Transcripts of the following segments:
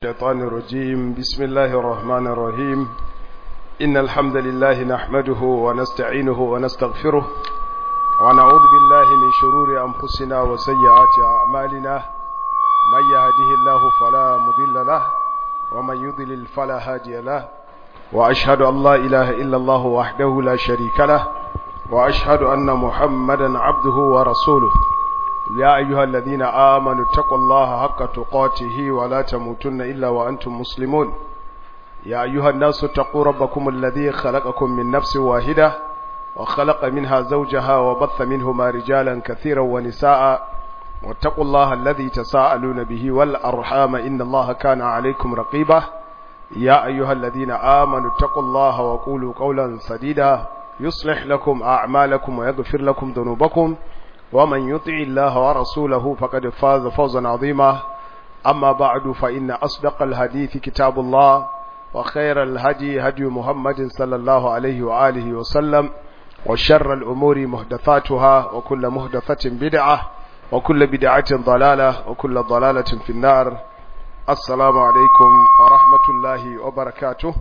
الشيطان الرجيم. بسم الله الرحمن الرحيم. إن الحمد لله نحمده ونستعينه ونستغفره ونعوذ بالله من شرور أنفسنا وسيئات أعمالنا. من يهده الله فلا مضل له ومن يضلل فلا هادي له، وأشهد أن لا إله إلا الله وحده لا شريك له، وأشهد أن محمدا عبده ورسوله. يا أيها الذين آمنوا اتقوا الله حق تقاته ولا تموتن إلا وأنتم مسلمون. يا أيها الناس اتقوا ربكم الذي خلقكم من نفس واحدة وخلق منها زوجها وبث منهما رجالا كثيرا ونساء، واتقوا الله الذي تساءلون به والأرحام إن الله كان عليكم رقيبا. يا أيها الذين آمنوا اتقوا الله وقولوا قولا سديدا يصلح لكم أعمالكم ويغفر لكم ذنوبكم، ومن يطع الله ورسوله فقد فاز فوزا عظيما. أما بعد، فإن أصدق الحديث كتاب الله، وخير الهدي هدي محمد صلى الله عليه وآله وسلم، وشر الأمور محدثاتها، وكل محدثة بدعة، وكل بدعة ضلالة، وكل ضلالة في النار. السلام عليكم ورحمة الله وبركاته.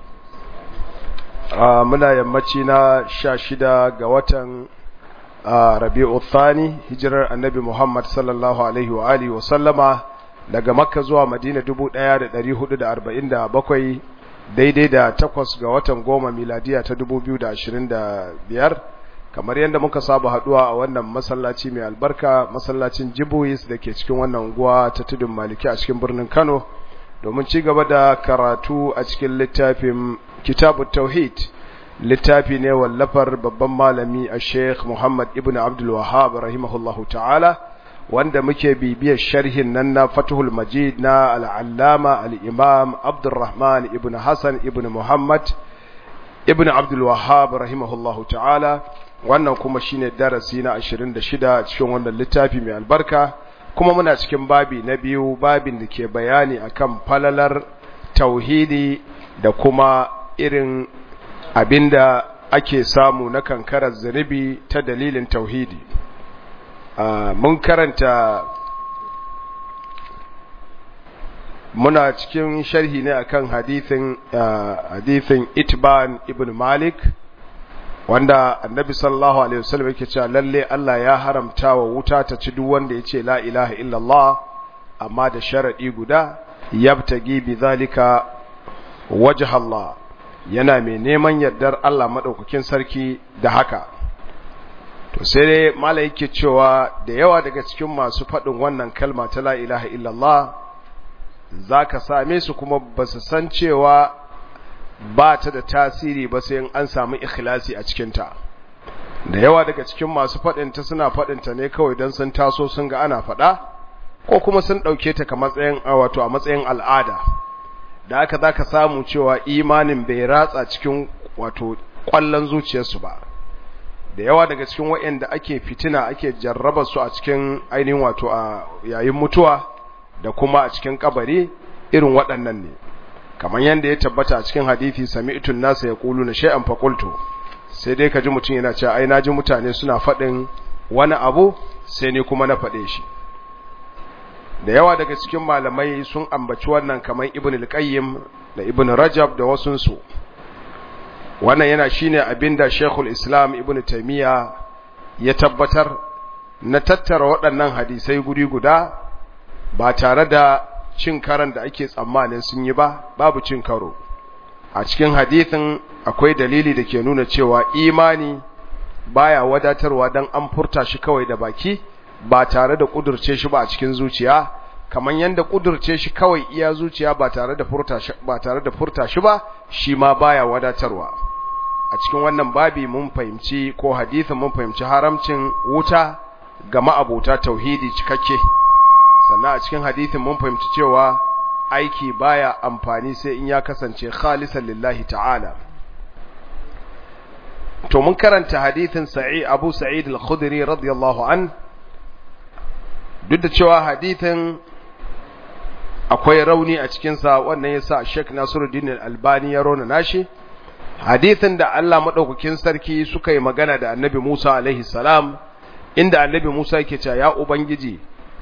منا يمتنا شاشدا قوة Rabi'u Thani, hijirar Annabi Muhammad sallallahu alaihi wa alihi wa sallama daga Makka zuwa Madina 1447, daidai da 8 ga watan 10 miladiya ta 2025. Kamar yadda muka saba haduwa a wannan masallaci mai albarka, masallacin Jibuis dake cikin wannan unguwa ta Tudun Maliki a cikin birnin Kano, domin ci gaba da karatu a cikin littafin Kitabut Tauhid. Littafi ne wallafar babban malami a Sheikh Muhammad ibn Abdul Wahhab rahimahullahu ta'ala, wanda muke bibiyar sharhin nan na Fathul Majid na al-Allama al-Imam Abdurrahman ibn Hassan ibn Muhammad ibn Abdul Wahhab rahimahullahu ta'ala. Wannan kuma shine darasi na 26 cikin wannan littafi mai albarka, kuma muna cikin babi na biyu, babin da ke bayani akan falalar tauhidi da kuma irin abinda ake samu na kankarar zunubi ta dalilin tauhidi. Mun karanta, muna cikin sharhi ne akan hadithin Itban ibn Malik, wanda Annabi sallallahu alaihi wasallam yake cewa lalle Allah ya haramta wa wuta ta ci duk wanda yace la ilaha illallah, amma da sharadi guda, yabtagi bi zalika wajha Allah, yana mai neman yardar Allah madaukakin sarki da haka. To sai dai mala yake cewa da yawa daga cikin masu faɗin wannan kalma ta la ilaha illallah zaka same su kuma basu san cewa ba ta da tasiri ba sai an samu ikhlasi a cikin ta. Da yawa daga cikin masu faɗin ta suna faɗin ta ne kawai dan sun taso sun ga ana faɗa, ko kuma sun dauke ta kamar a matsayin al'ada. Da haka za ka samu cewa imanin bai ratsa cikin ƙwallon zuciyarsu ba. Da yawa daga cikin waɗanda ake fitina ake jarraba su a cikin ainihin a yayin mutuwa da kuma a cikin kabari, irin waɗannan ne. Kamar yadda ya tabbata a cikin hadisi, sami'tun nasa yaquluna shay'an faqultu, sai dai ka ji mutum yana cewa ai naji mutane suna faɗin wani abu sai ni kuma na faɗe shi. Da yawa daga cikin malamai sun ambaci wannan, kamar Ibn al-Qayyim da Ibn Rajab da wasunsu. Wannan yana shine abinda Sheikhul Islam Ibn Taymiyyah ya tabbatar na tattara waɗannan hadisai guri guda ba tare da cin karan da ake tsammanin sun yi ba. Babu cin karo a cikin hadisin. Akwai dalili da ke nuna cewa imani baya wadatarwa dan an furta shi kawai da baki ba tare da kudurce shi ba a cikin zuciya, kamar yanda kudurce shi kawai iya zuciya ba tare da furta shi ba, shi ma baya wadatarwa. A cikin wannan babi mun fahimci, ko hadisin mun fahimci haramcin wuta ga ma'abota tauhidi cikakke. Sannan a cikin hadisin mun fahimci cewa aiki baya amfani sai in ya kasance khalisan lillahi ta'ala. To mun karanta hadisin Abu Sa'id al-Khudri radiyallahu an. Duk da cewa hadithin akwai rauni a cikinsa, wannan ya sa Sheikh Nasiruddin Al-Albani ya rona nashi. Hadithin da Allah maɗaukakin sarki suka yi magana da Annabi Musa alaihi salam, inda Annabi Musa yake cewa ya Ubangiji,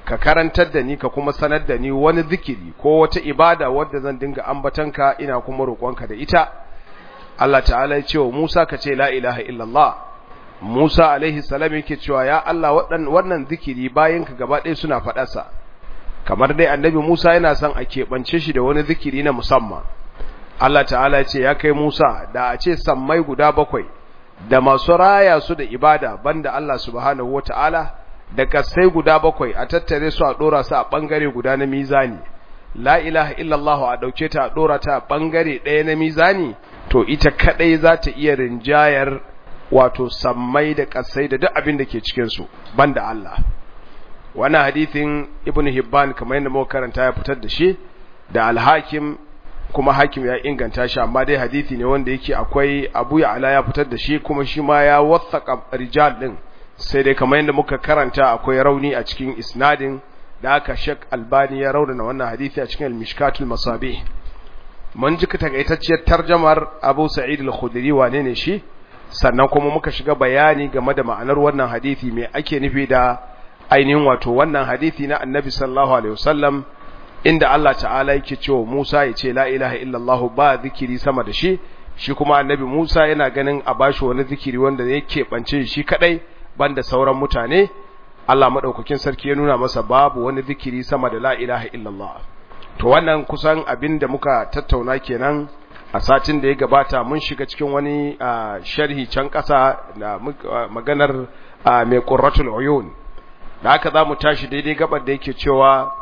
ka karantar da ni ka kuma sanar da ni wani zikiri ko wata ibada wadda zan dinga ambatanka ina kuma roƙonka da ita. Allah ta'ala ya ce wa Musa ka ce la ilaha illallah. Musa alaihi salam yake cewa ya Allah wannan zikiri bayinka gaba ɗaya suna faɗarsa. Kamar dai annabi Musa yana son a keɓance shi da wani zikiri na musamman. Allah ta'ala ya ce ya kai Musa da a ce sammai guda 7 da masu raya su da ibada banda Allah subhanahu wata'ala da kasai guda 7 a tattare su a dora su a bangare guda na mizani, la ilaha illallah a dauke ta a dora ta a bangare ɗaya na mizani, to ita kadai za ta iya rinjayar wato sammai da kasai da duk abin da ke cikin su banda Allah. Wannan hadisin Ibn Hibban kamar yadda muka karanta ya fitar da shi da Al-Hakim, kuma Hakim ya inganta shi, amma dai hadisi ne wanda yake akwai Abu Ya'la ya fitar da shi kuma shi ma ya wathaka rijal din, sai dai kamar yadda muka karanta akwai rauni a cikin isnadin da aka Sheikh Albani ya raunana wannan hadisi a cikin Al-Mishkatul Masabih. Mun ji takaitacciyar tarjumar Abu Sa'id Al-Khudri wane ne shi, sannan kuma muka shiga bayani game da ma'anar wannan hadisi, me ake nufi da ainihin wato wannan hadisi na Annabi sallallahu alaihi wasallam inda Allah ta'ala yake cewa Musa ya ce la ilaha illallah ba zikiri sama da shi, shi kuma Annabi Musa yana ganin a bashi wani zikiri wanda yake bance shi kadai banda sauran mutane. Allah madaukakin sarki ya nuna masa babu wani zikiri sama da la ilaha illallah. To wannan kusan abinda muka tattauna kenan a satin da ya gabata. Mun shiga cikin wani sharhi can kasa da maganar mai Qurratul Uyun, da haka zamu tashi daidai gabar da yake cewa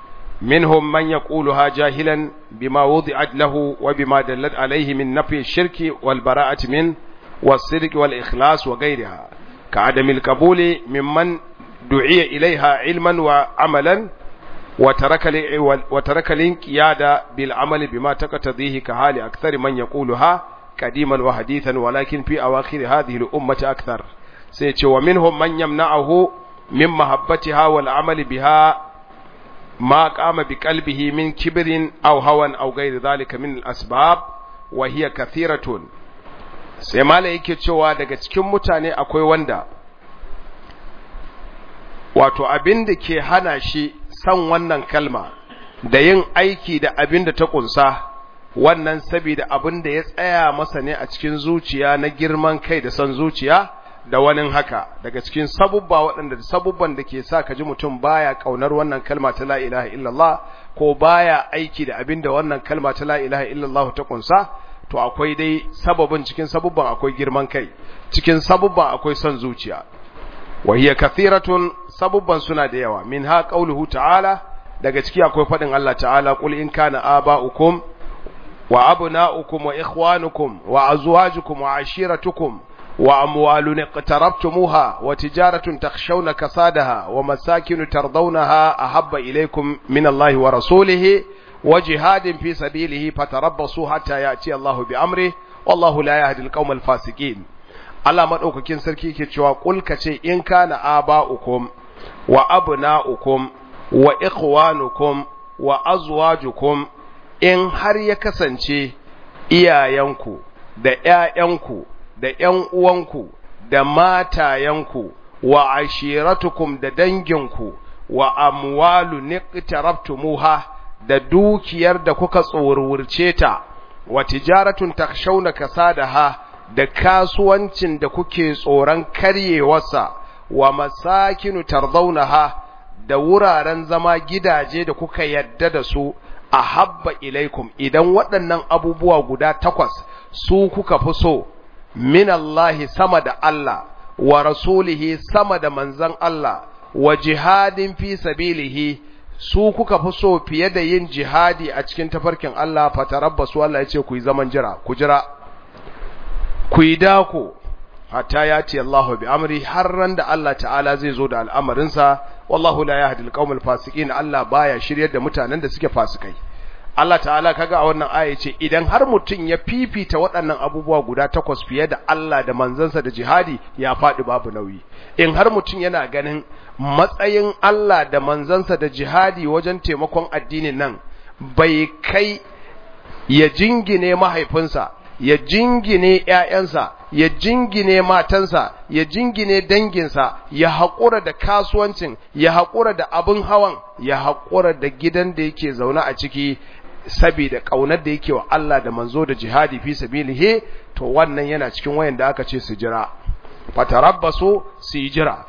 منهم من يقولها جاهلا بما وضعت له وبما دلت عليه من نفي الشرك والبراءة منه والصدق والإخلاص وغيرها كعدم القبول ممن دعي إليها علما وعملا وترك الانقياد بالعمل بما تقتضيه كحال أكثر من يقولها قديما وحديثا ولكن في أواخر هذه الأمة أكثر. ومنهم من يمنعه من محبتها والعمل بها ما قام بقلبه من كبر أو هوى أو غير ذلك من الأسباب وهي كثيرة. sai mala yake cewa daga cikin mutane akwai wanda wato abin da ke hana shi san wannan kalma da yin aiki da abin da ta kunsa, wannan saboda abin da ya tsaya masa ne a cikin zuciya na girman kai da san zuciya da wani haka daga cikin sabubban da ke sa ka ji mutum baya kaunar wannan kalma ta la ilaha illallah ko baya aiki da abin da wannan kalma ta la ilaha illallah ta kunsa. To akwai dai sababin, cikin sabubban akwai girman kai, cikin sabubban akwai son zuciya. wa hiya kathiratun, sabubban suna da yawa. minha qauluhu ta'ala, daga ciki akwai fadin Allah ta'ala qul in kana aba'ukum wa abna'ukum wa ikhwanukum wa azwajukum wa ashiratukum wa amwalun iqtarabtumuha wa tijaratun takhshawna kasadaha wa masakin tardawnaha ahabba ilaykum min Allahi wa rasulihi wa jihadin fi sabilihi fatarabbasu hatta ya'ti Allahu bi amri wallahu la yahdi al-qawma al-fasiqin. Allah madaukakin sarki yake cewa kul kace in kana aba'ukum wa abna'ukum wa ikhwanukum wa azwajukum, in har ya kasance iyayenku da ƴaƴanku da ƴan uwanku da matayenku wa ashiratukum da danginku wa amwalu niqtarabtumuha, da dukiyar da kuka tsorurce ta, wa tijaratun takshawna kasadaha, da kasuwancin da kuke tsoron karyewarsa, wa masakinu tardawnaha, da wuraren zama gidaje da kuka yadda da su, ahabba ilaikum, idan waɗannan abubuwa guda 8 su kuka fi so, min Allahi sama da Allah, wa rasulihi sama da manzan Allah, wa jihadin fi sabilihi su kuka fi so fiye da yin jihadi a cikin tafarkin Allah, fatarabbasu, Allah ya ce ku yi zaman jira, ku jira, ku yi dako hatta yati Allahu bi amri, har ran da Allah ta'ala zai zo da al'amarinsa. wallahu la yahdi al-qawmal fasiqin, Allah baya shiryar da mutanen da suke fasikai. Allah ta'ala kaga a wannan aya ce idan har mutun ya fifita waɗannan abubuwa guda 8 fiye da Allah da manzansa da jihadi, ya faɗi babu nauyi. In har mutun yana ganin matsayin Allah da manzansa da jihadi wajen taimakon addinin nan bai kai ya jingine mahaifinsa ya jingine ƴaƴansa, ya jingine matansa, ya jingine danginsa, ya haƙura da kasuwancin, ya haƙura da abin hawan, ya haƙura da gidan da yake zaune a ciki saboda ƙaunar da yake wa Allah da manzo da jihadi fi sabilihi, to wannan yana cikin wayanda aka ce su jira. Fatarabbasu, su jira.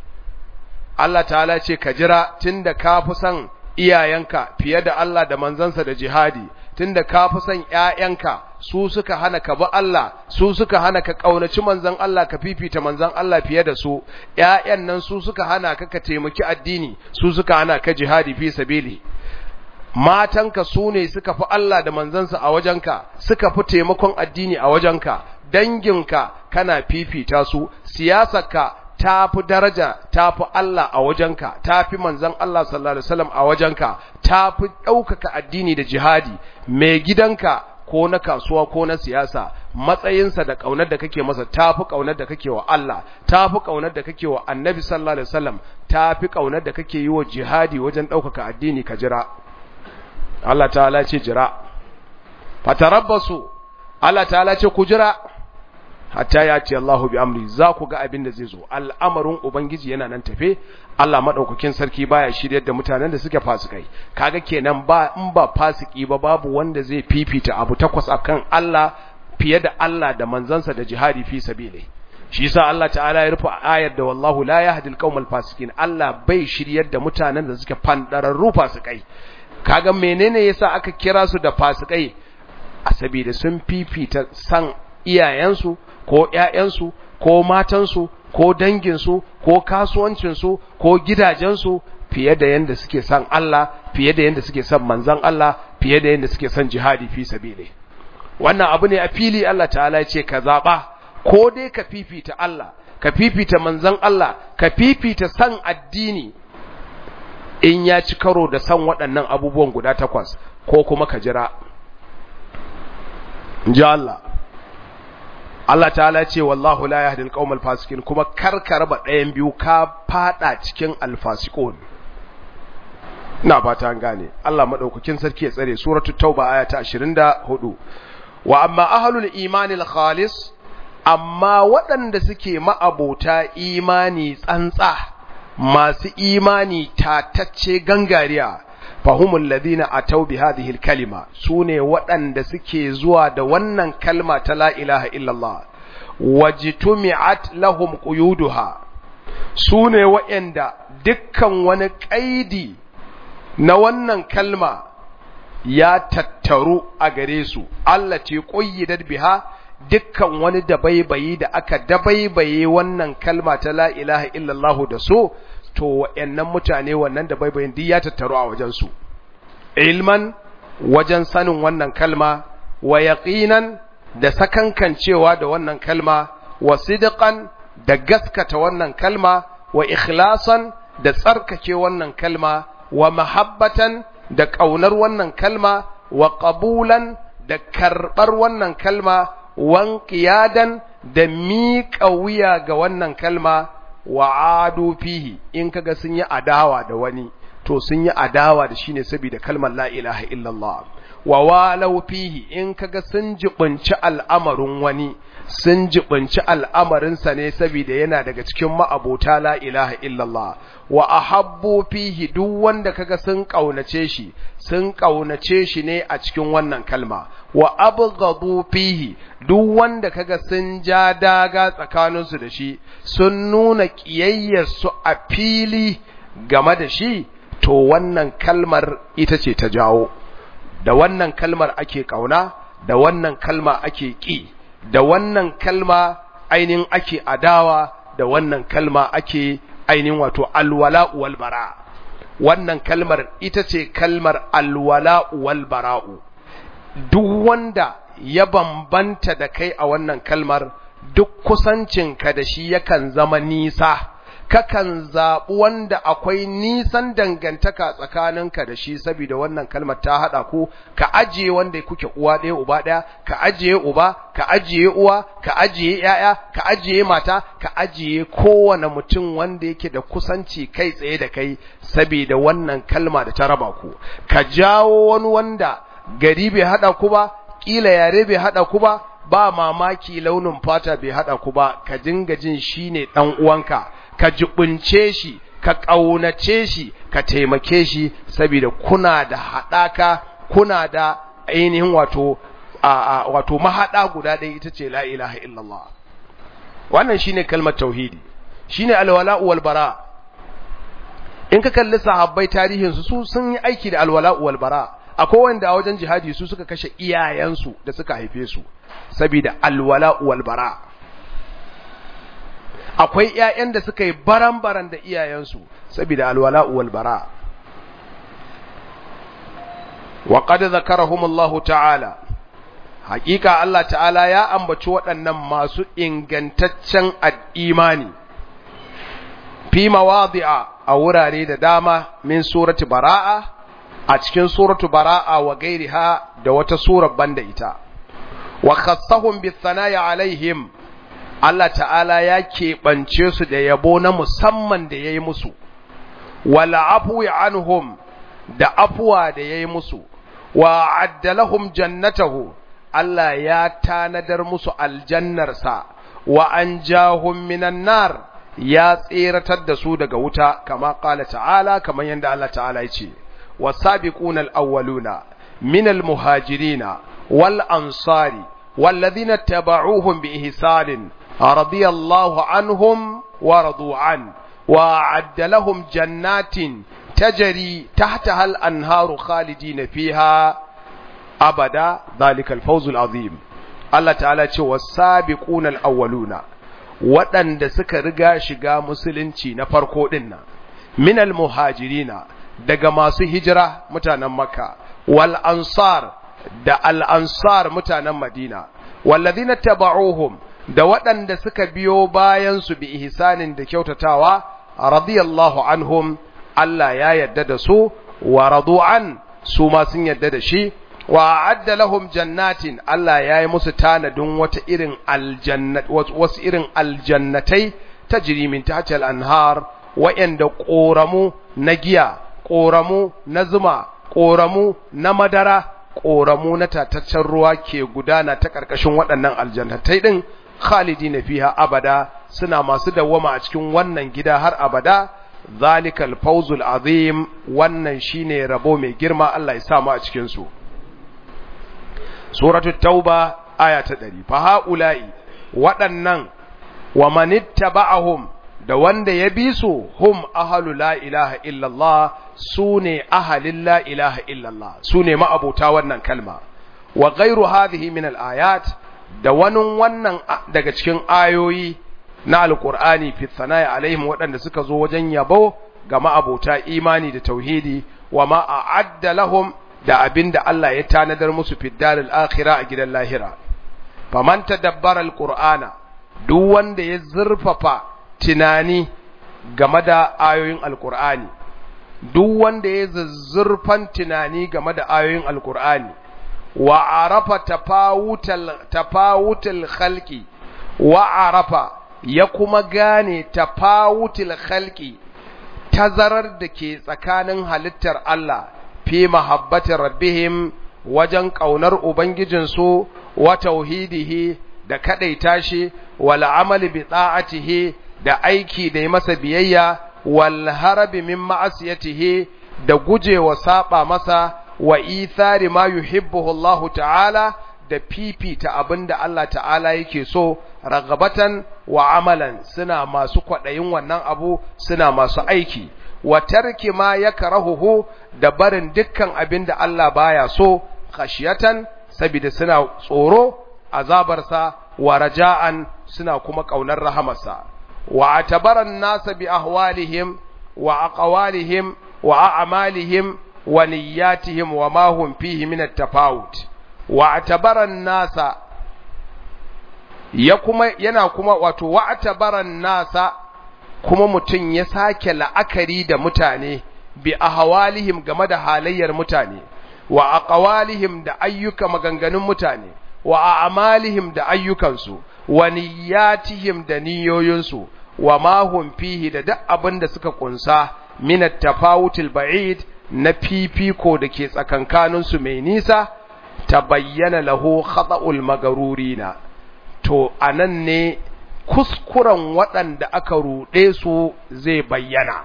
Allah ta'ala ce ka jira tunda ka fi son iyayenka fiye da Allah da manzansa da jihadi, tunda ka fi son ƴaƴanka su suka hana ka bi Allah, su suka hana ka kaunaci manzon Allah, ka fifita manzon Allah fiye da su, ƴaƴan nan su suka hana ka ka taimaki addini, su suka hana ka jihadi fi sabili, matanka su ne suka fi Allah da manzansa a wajenka, suka fi taimakon addini a wajenka, danginka kana fifita su, siyasarka ta fi daraja, ta fi Allah a wajenka, ta fi manzon Allah sallallahu alaihi wasallam a wajenka, ta fi ɗaukaka addini da jihadi. Mai gidanka ko na kasuwa ko na siyasa, matsayinsa da ƙaunar da kake masa ta fi ƙaunar da kake wa Allah, ta fi ƙaunar da kake wa annabi sallallahu alaihi wasallam, ta fi ƙaunar da kake yi wa jihadi wajen ɗaukaka addini. Ka jira. Allah ta'ala ce jira. Fatarabbasu, Allah ta'ala ce ku jira hatta yati Allahu bi amri, za ku ga abin da zai zo. Al'amarin ubangiji yana nan tafe. Allah madaukakin sarki baya shiryar da mutanen da suke fasikai. Kaga kenan ba in ba fasiki ba babu wanda zai fifita abu takwas akan Allah fiye da Allah da manzansa da jihadi fi sabili. Shi yasa Allah ta'ala ya rufe ayar da wallahu la yahdil qaumal fasikin. Allah bai shiryar da mutanen da suke fandararru fasikai. Kaga menene yasa aka kira su da fasikai? Saboda sun fifita san iyayensu ko ƴaƴansu ko matansu ko danginsu ko kasuwancinsu ko gidajensu fiye da yanda suke san Allah, fiye da yanda suke san manzon Allah, fiye da yanda suke san jihadi fi sabili. Wannan abu ne a fili. Allah ta'ala ya ce ka zaba, ko dai ka fifita Allah, ka fifita manzon Allah, ka fifita san addini in ya ci karo da san waɗannan abubuwan guda takwas, ko kuma ka jira. Inji Allah. Allah ta'ala ce wallahu la yahdi al-qawmal fasikin, kuma karka raba ɗayan biyu ka fada cikin al-fasiqun. Ina ba ta gane. Allah madaukakin sarki ya tsare. Suratul Tauba aya ta 24. Wa amma ahlul imani al-khalis, amma waɗanda suke ma'abota imani tsantsa, masu imani tatacce gangariya, fahumul ladina atau bi hadhihi al-kalima, sune waɗanda suke zuwa da wannan kalma ta la ilaha illallah, wajtumi'at lahum quyuduha, sune waɗanda dukkan wani kaidi na wannan kalma ya tattaru a gare su, allati qayyidat biha, dukkan wani dabaibayi da aka dabaibaye wannan kalma ta la ilaha illallah da su, to wayannan mutane wannan dabaibayin duk ya tattaru a wajen su, ilman wajen sanin wannan kalma, wa yaqinan da sakankancewa da wannan kalma, wa sidqan da gaskata wannan kalma, wa ikhlasan da tsarkake wannan kalma, wa mahabbatan da kaunar wannan kalma, wa qabulan da karbar wannan kalma, wan qiyadan da miƙa wuya ga wannan kalma, wa adu fihi, in kaga sun yi adawa da wani to sun yi adawa da shi ne saboda kalmar la ilaha illallah. Wa walau fihi, in kaga sun jibinci al'amarin wani, sun jibinci al'amarinsa ne saboda yana daga cikin ma'abota la ilaha illallah. Wa ahabbu fihi, duk wanda kaga sun kaunace shi, sun kaunace shi ne a cikin wannan kalma. Wa abghadu fihi, duk wanda kaga sun ja daga tsakaninsu da shi, sun nuna kiyayyarsu a fili game da shi, to wannan kalmar ita ce ta jawo. Da wannan kalmar ake kauna, da wannan kalma ake ƙi, da wannan kalma ainihin ake adawa, da wannan kalma ake ainihin wato alwala'u wal bara. Wannan kalmar ita ce kalmar alwala'u wal bara'u. Duk wanda ya bambanta da kai a wannan kalmar, duk kusancinka da shi yakan zama nisa, kakan zaɓi wanda akwai nisan dangantaka tsakaninka da shi, saboda wannan kalmar ta haɗa ku. Ka ajiye wanda kuke uwa ɗaya uba ɗaya, ka ajiye uba, ka ajiye uwa, ka ajiye ‘ya'ya, ka ajiye mata, ka ajiye kowane mutum wanda yake da kusanci kai tsaye da kai, saboda wannan kalma da ta raba ku. Ka jawo wani wanda gari bai haɗa ku ba, ƙila yare bai haɗa ku ba, ba mamaki launin fata bai hada ku ba, ka dinga jin shine dan uwanka, ka jibunce shi, ka kaunace shi, ka taimake shi, saboda kuna da hadaka, kuna da ainihin wato mahada guda ɗaya, ita ce la ilaha illallah. Wannan shine kalmar tauhidi, shine alwala'u wal bara. In ka kalli sahabbai tarihin su sun yi aiki da alwala'u wal bara. Akwai wanda a wajen jihadi su suka kashe iyayensu da suka haife su saboda alwala'u wal bara. Akwai ƴaƴan da suka yi baran-baran da iyayensu saboda alwala'u wal bara. Wa qad zakarahumullahu ta'ala, haƙiƙa Allah ta'ala ya ambaci waɗannan masu ingantaccen imani fi mawadi'a a wurare da dama min surati bara'a, a cikin suratu bara'a wa gairiha da wata surar banda ita. Wa khassahum bi thanaya alaihim, Allah ta'ala ya keɓance su da yabo na musamman da yayi musu, wal afwi anhum, da afwa da yayi musu, wa addalahum jannatahu, Allah ya tanadar musu aljannarsa, wa anjahum minan nar, ya tseratar da su daga wuta, kama qala ta'ala, kamar yanda Allah ta'ala ya ce, wasabiquna alawwaluna minal muhajirina wal ansari walladhina tabauhum biihsanin radiyallahu anhum wa radu an wa a'adda lahum jannatin tajri tahtaha al-anharu khalidina fiha abada dhalika al-fawzul azim. Allah ta'ala ce wasabiquna al-awwaluna, waɗanda suka riga shiga musulunci na farko dinnan, minal muhajirina, daga masu hijira mutanen Makka, wal ansar, da al ansar mutanen Madina, walladhina tabauhum, da waɗanda suka biyo bayan su bi ihsanin da kyautatawa, radiyallahu anhum, Allah ya yarda da su, wa radu an, su ma sun yarda da shi, wa adda lahum jannatin, Allah ya yi musu tanadin wasu irin aljannatai tajri min tahtiha al-anhar, wa'anda ƙoramu na giya, ƙoramu na zuma, ƙoramu na madara, ƙoramu na tataccen ruwa ke gudana ta ƙarƙashin waɗannan aljannatai ɗin, khalidina fiha abada, suna masu dawwama a cikin wannan gida har abada. Zalikal fawzul azim, wannan shine rabo mai girma, Allah ya sa mu a cikin su. Suratul Tauba aya ta 100. Fa haula'i, waɗannan, wa manittaba'ahum, da wanda ya bi su, hum ahalu la ilaha illallah, su ne ahalin la ilaha illallah, su ne ma'abuta wannan kalma. Wa ghairu hadhihi min al-ayat, da wani wannan daga cikin ayoyi na alqur'ani fi thanaya alaihim, waɗanda suka zo wajen yabo ga ma'abuta imani da tauhidi, wa ma a'adda lahum, da abinda Allah ya tanadar musu fi daril akhirah, a gidan lahira. Faman tadabbara alqur'ana, duk wanda ya zurfafa tunani game da ayoyin alkur'ani, duk wanda ya zuzzurfan tunani game da ayoyin alkur'ani, wa arafa tafawutal khalqi, wa arafa, ya kuma gane tafawutal khalqi, tazarar da ke tsakanin halittar Allah, fi mahabbati rabbihim, wajen kaunar ubangijinsu, wa tauhidihi, da kadaita shi, wal amali bi ta'atihi, da aiki da yi masa biyayya, wal harabi min ma'asiyatihi, da gujewa saba masa, wa ithari ma yuhibbuhu Allah ta'ala, da fifita abinda Allah ta'ala yake so, ragabatan wa amalan, suna masu kwaɗayin wannan abu, suna masu aiki, wa tarki ma yakrahuhu, da barin dukkan abinda Allah baya so, khashiyatan, saboda suna tsoro azabarsa, wa raja'an, suna kuma kaunar rahamarsa. واعتبر الناس بأهوالهم وأقوالهم وأعمالهم ونياتهم وما هم فيه من التفاوت. واعتبر الناس ينكما واعتبر الناس kuma mutum ya sake la'akari da mutane bi ahwalihim, game da halayyar mutane, wa aqwalihim, da ayyuka maganganun mutane, wa a'malihim, da ayyukansu, wa niyyatihim, da niyoyinsu, wa ma hum fihi, da duk abin da suka kunsa min at-tafawutil ba'id, na fifiko da ke tsakankanin su mai nisa, tabayyana lahu khata'ul magarurina, to anan ne kuskuren waɗanda aka ruɗe su zai bayyana.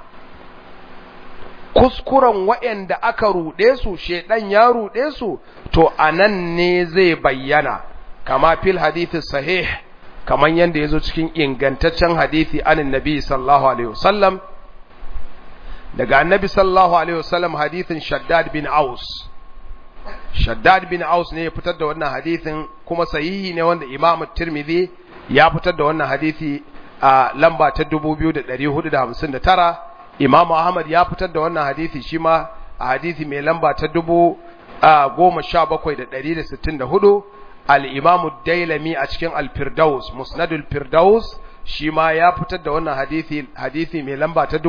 Kuskuren waɗanda aka ruɗe su, shedan ya ruɗe su, to anan ne zai bayyana, kama fil hadithi sahih, kaman yanda yazo cikin ingantaccen hadisi anin nabi sallallahu alaihi wasallam, daga annabi sallallahu alaihi wasallam, hadithin Shaddad bin Aus. Shaddad bin Aus ne ya fitar da wannan hadithin, kuma sahihi ne wanda Imam Tirmidhi ya fitar da wannan hadisi a lamba ta 2459. Imam Ahmad ya fitar da wannan hadisi shi ma a hadisi mai lamba ta 17164. Al-Imam Dailami a cikin Al-Firdaus, Musnadul Firdaus, shi ma ya fitar da wannan hadisi mai lamba ta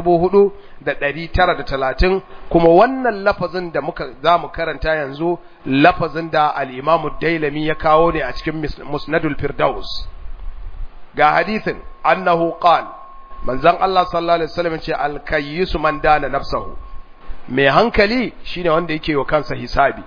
4930. kuma wannan lafazin da zamu karanta yanzu, lafazin da al-Imam Dailami ya kawo ne a cikin Musnadul Firdaus. Ga hadisin annahu qala, manzon Allah sallallahu alaihi wasallam ce al-kayyisu man dana nafsahu, mai hankali shine wanda yake wa kansa hisabi.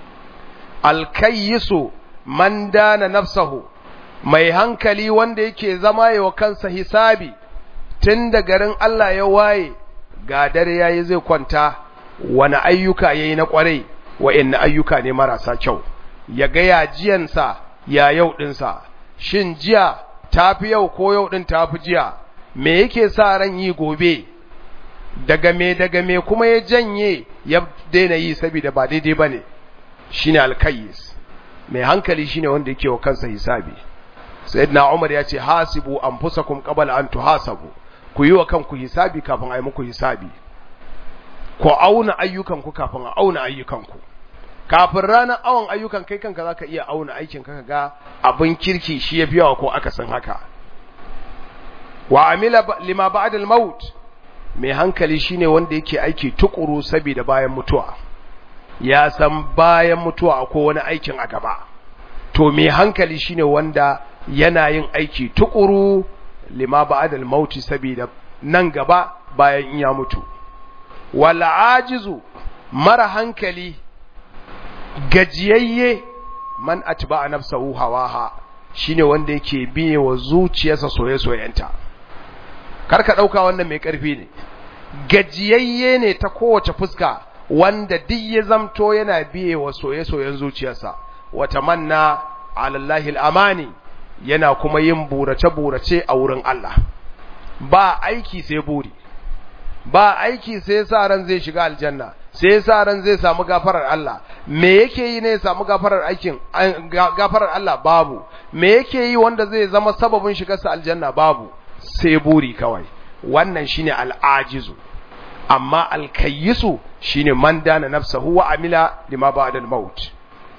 Al-kayyisu man dana nafsahu, mai hankali wanda yake zama yi wa kansa hisabi tun da garin Allah ya waye, ga dare yayi zai kwanta, wani ayyuka yayi na kwarai, wa'inna ayyuka ne marasa kyau, ya ga ya jiyansa ya yau dinsa, shin jiya tafi yau ko yau din tafi jiya, me yake sa ran yi gobe, daga me kuma ya janye ya daina yi saboda ba daidai bane. Shine al-kayyis, mai hankali shine wanda yake wa kansa hisabi. Sayyidina Umar ya ce hasibu anfusakum qabla an tuhasabu, ku yi wa kanku hisabi kafin a yi muku hisabi, ku auna ayyukanku kafin a auna ayyukanku. Kafin ranar awon ayyukan kai kanka zaka iya auna aikin ka ga abin kirki shi yafi yawa ko aka san haka. Wa amila lima ba'da al-maut, mai hankali shine wanda yake aiki tukuru saboda bayan mutuwa, ya san bayan mutuwa akwai wani aikin a gaba. To mai hankali shine wanda yana yin aiki tukuru lima ba'da al-maut saboda nan gaba bayan ya mutu. Wal ajizu, mara hankali gajiyayye, man atba'a nafsahu hawaha, shine wanda yake biye wa zuciyarsa soyayenta. Karka dauka wannan mai karfi ne, gajiyayye ne ta kowace fuska, wanda duk ya zamto yana biye wa soyayyen zuciyarsa. Wa tamanna ala Allahi al-amani, yana kuma yin burace a wurin Allah. Ba aiki sai buri, ba aiki sai sa ran zai shiga aljanna, sai sa ran zai samu gafarar Allah. Me yake yi ne ya samu gafarar Allah? Babu. Me yake yi wanda zai zama sababin shigarsa aljanna? Babu. Sai buri kawai. Wannan shine al-ajizu. Amma al-kayyisu shine man dana nafsahu wa amila lima ba'da al-maut.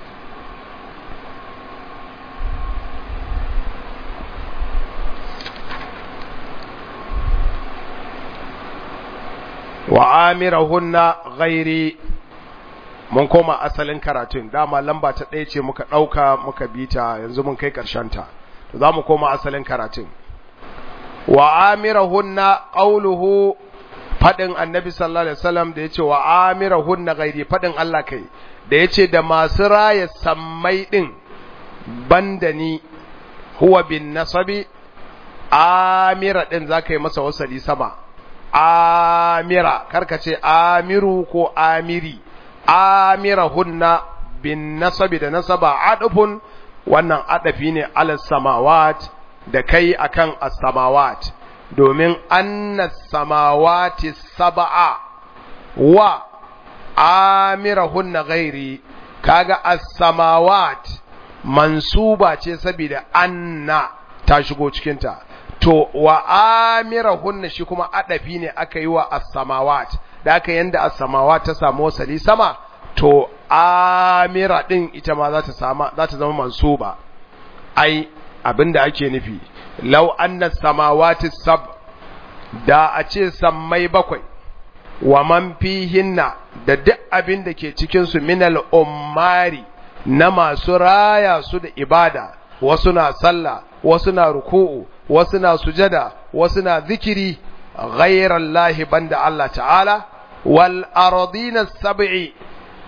wa amirahunna ghairi. Mun koma asalin karatun, dama lamba ta ɗaya ce muka ɗauka muka bita, yanzu mun kai ƙarshen ta, to za mu koma asalin karatun. Wa amirahunna qauluhu, fadin annabi sallallahu alaihi wasallam da yace wa amirahunna ghairi, fadin Allah kai da yace da masu raya sammai din banda ni, huwa bin nasabi, amira din zaka yi masa wasali sama, amira, karka ce amiru ko amiri. Amirahunna bin nasabi, da nasaba adufun, wannan adafi ne ala samawat, da kai akan as-samawat, domin anna samawati sab'a wa amirahunna ghairi, kaga as-samawat mansuba ce saboda anna ta shigo cikin ta. To wa amirahunna shi kuma adafi ne aka yi wa as-samawat, da aka yanda as-samawat ta samu wasali sama, to amira din ita ma za ta zama mansuba. Ai abinda ake nufi, law anna samawati sab, da a ce sammai bakwai, wa man fihinna, da duk abin da ke cikin su, minal ummari, na masu raya su da ibada, wasu na sallah, wasu na ruku'u, wasu na sujada, wasu na zikiri, ghayrallahi banda Allah ta'ala, wal ardina sab'i,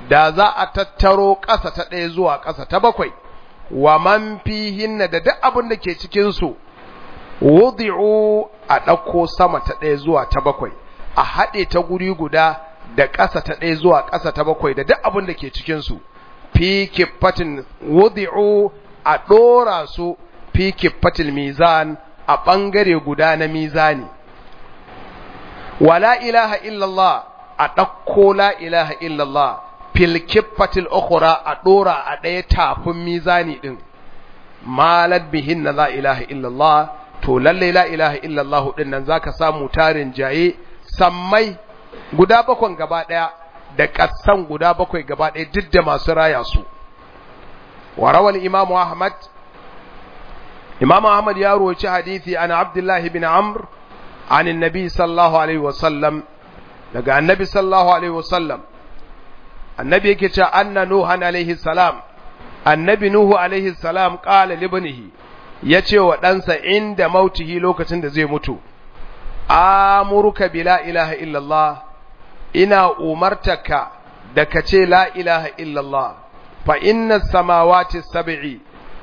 da za a tattaro ƙasa ta 1 zuwa ƙasa ta 7 wa man fihinna da duk abin da ke cikin su wudi'u a ɗauko sama ta 1 zuwa ta 7 a haɗe ta guri guda da ƙasa ta 1 zuwa ƙasa ta 7 da duk abin da ke cikin su fi kiffatin wudi'u a ɗora su fi kiffatil mizan a ɓangare guda na mizani wala ilaha illallah a ɗauko la ilaha illallah fil kiffatil ukhra a ɗora a ɗaya tafin mizani ɗin malad bihin na la ilaha illallah to lalle la ilaha illallah ɗin nan zaka samu tarin jaye sammai guda 7 gaba ɗaya da ƙasan guda 7 gaba ɗaya duk da masu raya su wa rawal imam ahmad ya roci hadisi an abdullahi bin amr an annabi sallallahu alaihi wasallam daga annabi sallallahu alaihi wasallam annabi yake cewa anna nuhan alaihi salam annabi nuhu alaihi salam qala libnihi yace wa ɗansa inda mautihi lokacin da zai mutu amuruka bi la ilaha illallah ina umartaka da kace la ilaha illallah fa inna samawati sab'i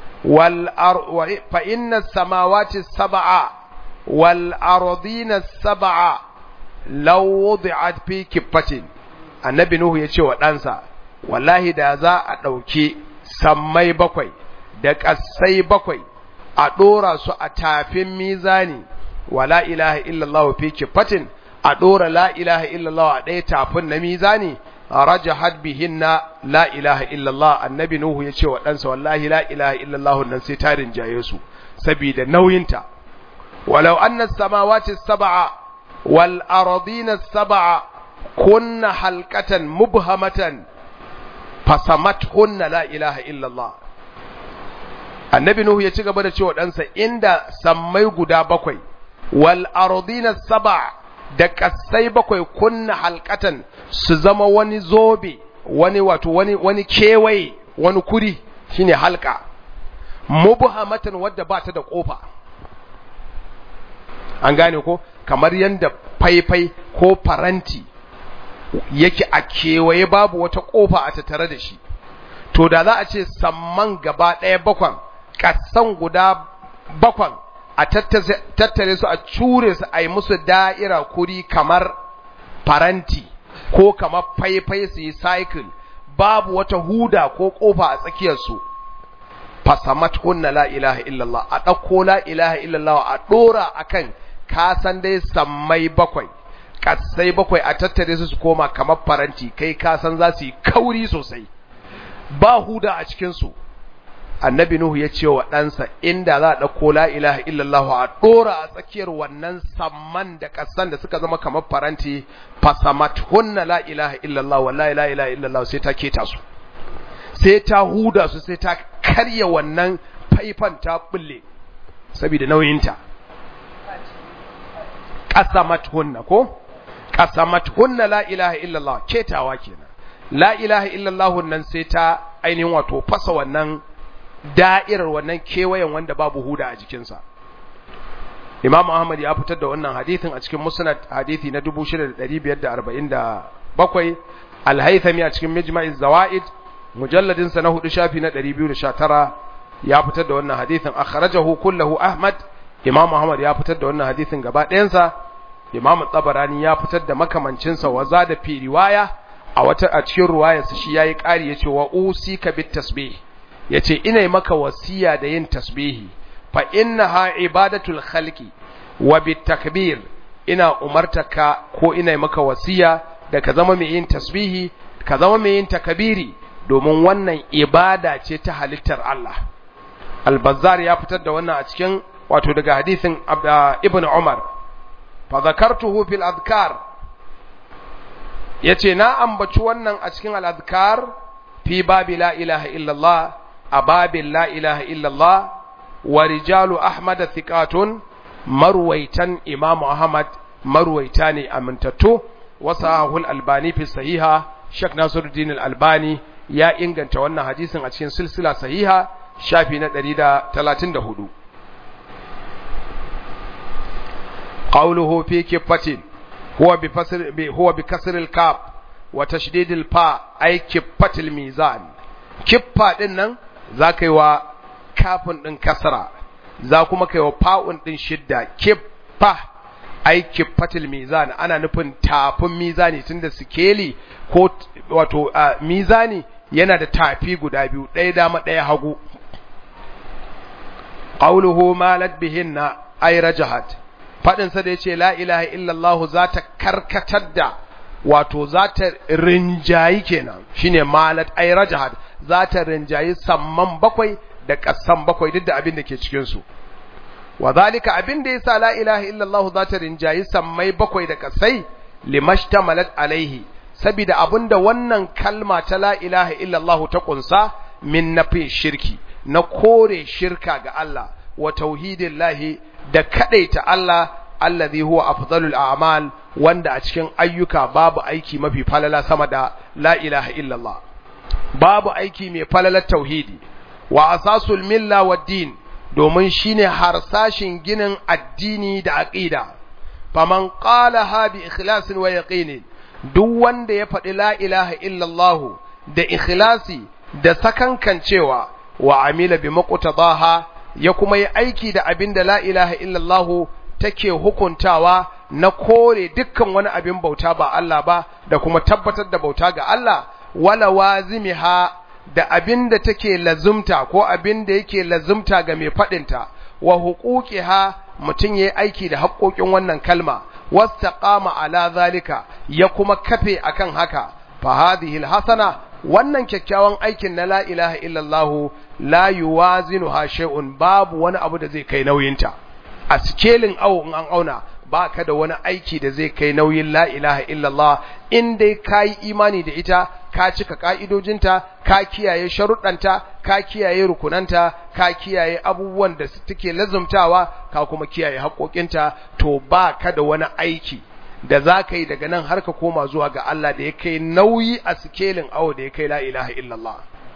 fa inna samawati sab'a wal ardina sab'a law wudi'at fi kiffatin annabi nuhu yace wa ɗansa wallahi da za a ɗauki sammai 7 da ƙasai 7 a ɗora su a tafin mizani wa la ilaha illallah fi kiffatin a ɗora la ilaha illallah a ɗaya tafin na mizani rajahat bihinna la ilaha illallah annabi nuhu yace wa ɗansa wallahi la ilaha illallah nan sai ta rinjaye su saboda nauyinta walau anna as-samawati as-sab'a wal ardina as-sab'a kunna halqatan mubhamatan fasamathunna la ilaha illallah annabi nuhu ya ci gaba da cewa ɗansa inda sammai guda 7 wal ardina as-sab'a da kasai 7 kunna halqatan su zama wani zobe wani kewaye wani kuri shine halka mubhamatan wadda ba ta da kofa an gane ko kamar yanda faifai ko faranti yake a kewaye babu wata kofa a tattare da shi to da za a ce samman gaba ɗaya 7 kasan guda 7 a tattare su a cure su a yi musu da'ira kuri kamar faranti ko kamar faifai su yi cycle babu wata huda ko kofa a tsakiyarsu fasamat hunna la ilaha illallah a ɗauko la ilaha illallah a ɗora akan kasan dai sammai 7 kasai 7 a tattare su koma kamar faranti kai kasan za su yi kauri sosai ba huda a cikinsu annabi nuhu ya ce wa ɗansa inda za a ɗauko la ilaha illallah a ɗora a tsakiyar wannan samman da ƙasan da suka zama kamar faranti fasamat hunna la ilaha illallah wallahi la ilaha illallah sai ta keta su sai ta huda su sai ta karya wannan faifan ta bulle saboda nauyinta qasamat hunna ko qasamat hunna la ilaha illallah ketawa kenan la ilaha illallah nan sai ta ainihin wato fasa wannan da'irar wannan kewayen wanda babu huda a jikinsa Imam Ahmad ya fitar da wannan hadithin a cikin Musnad hadithi na 6547 Al-Haythami a cikin Majma'iz Zawaid mujalladin sa na 4 shafi na 219 ya fitar da wannan hadithin akhrajahu kullahu Ahmad Imam Ahmad ya fitar da wannan hadithin gaba ɗayansa Imam Tabarani ya fitar da makamancin sa waza da fi riwaya a cikin riwayarsa shi yayi ƙari yace wa usika bit tasbih yace ina yi maka wasiya da yin tasbihi fa innaha ibadatul khalqi wa bit takbir ina umartaka ko ina yi maka wasiya da ka zama mai yin tasbihi ka zama mai yin takbiri domin wannan ibada ce ta halittar Allah al-Bazzar ya fitar da wannan a cikin wato daga hadisin Ibn Umar fa zakartuhu fil adhkar yace na ambaci wannan a cikin al-adhkar fi babi la ilaha illallah a babin la ilaha illallah wa rijalu ahmad thiqatun marwaitan imamu ahmad marwaita ne amintattu wa sahihul albani fi sahiha shek nasiruddin al-albani ya inganta wannan hadisin a cikin silsila sahiha shafi na 134 qawluhu fi kifatin huwa bi kasr al-kaf wa tashdidil fa ay kiffatil mizan kiffa din nan za kai wa kafin din kasra za kuma kai wa fa'un din shidda kiffa ay kiffatil mizan ana nufin tafin mizani tunda sikeli ko wato mizani yana da tafi guda biyu ɗaya dama ɗaya hagu qawluhu malat bihinna ay rajahat fadin sa da yace la ilaha illallah za ta karkatar da wato za ta rinjayi kenan shine malat ay rajahat za ta rinjayi samman bakwai da kasan bakwai duk da abin da ke cikin su wadhalika abin da yasa la ilaha illallah za ta rinjayi sammai bakwai da kasai limashtamalat alaihi saboda abinda wannan kalma ta la ilaha illallah ta kunsa min nafi shirki na kore shirka ga Allah wa tauhidillahi da kadaita Allah allazi huwa afdalul a'mal wanda a cikin ayyuka babu aiki mafi falala sama da la ilaha illallah babu aiki mai falalar tauhidi wa asasul milla wad din domin shine harsashin ginin addini da aqida faman qalaha bi ikhlasin wa yaqinin duk wanda ya faɗi la ilaha illallah da ikhlasi da sakankancewa wa amila bi muqtadaha ya kuma yi aiki da abinda la ilaha illallah take hukuntawa na kore dukkan wani abin bauta ba Allah ba da kuma tabbatar da bauta ga Allah wala wazimiha da abinda take lazumta ko abinda yake lazumta ga mai faɗinta wa huquqiha mutun yayi aiki da haƙoƙin wannan kalma wastaqama ala zalika ya kuma kafe akan haka fa hadhihi alhasana wannan kyakkyawan aikin na la ilaha illallah la yuwazinuha shay'un babu wani abu da zai kai nauyinta a scaling awo in an auna baka da wani aiki da zai kai nauyin la ilaha illallah in dai kai imani da ita ka cika ka'idojinta ka kiyaye sharuɗanta ka kiyaye rukunanta ka kiyaye abubuwan da suke lazumtawa ka kuma kiyaye haƙoƙinta to baka da wani aiki da za ka yi daga nan har ka koma zuwa ga Allah da ya kai nauyi a sikelin awo da ya kai la ilaha illallah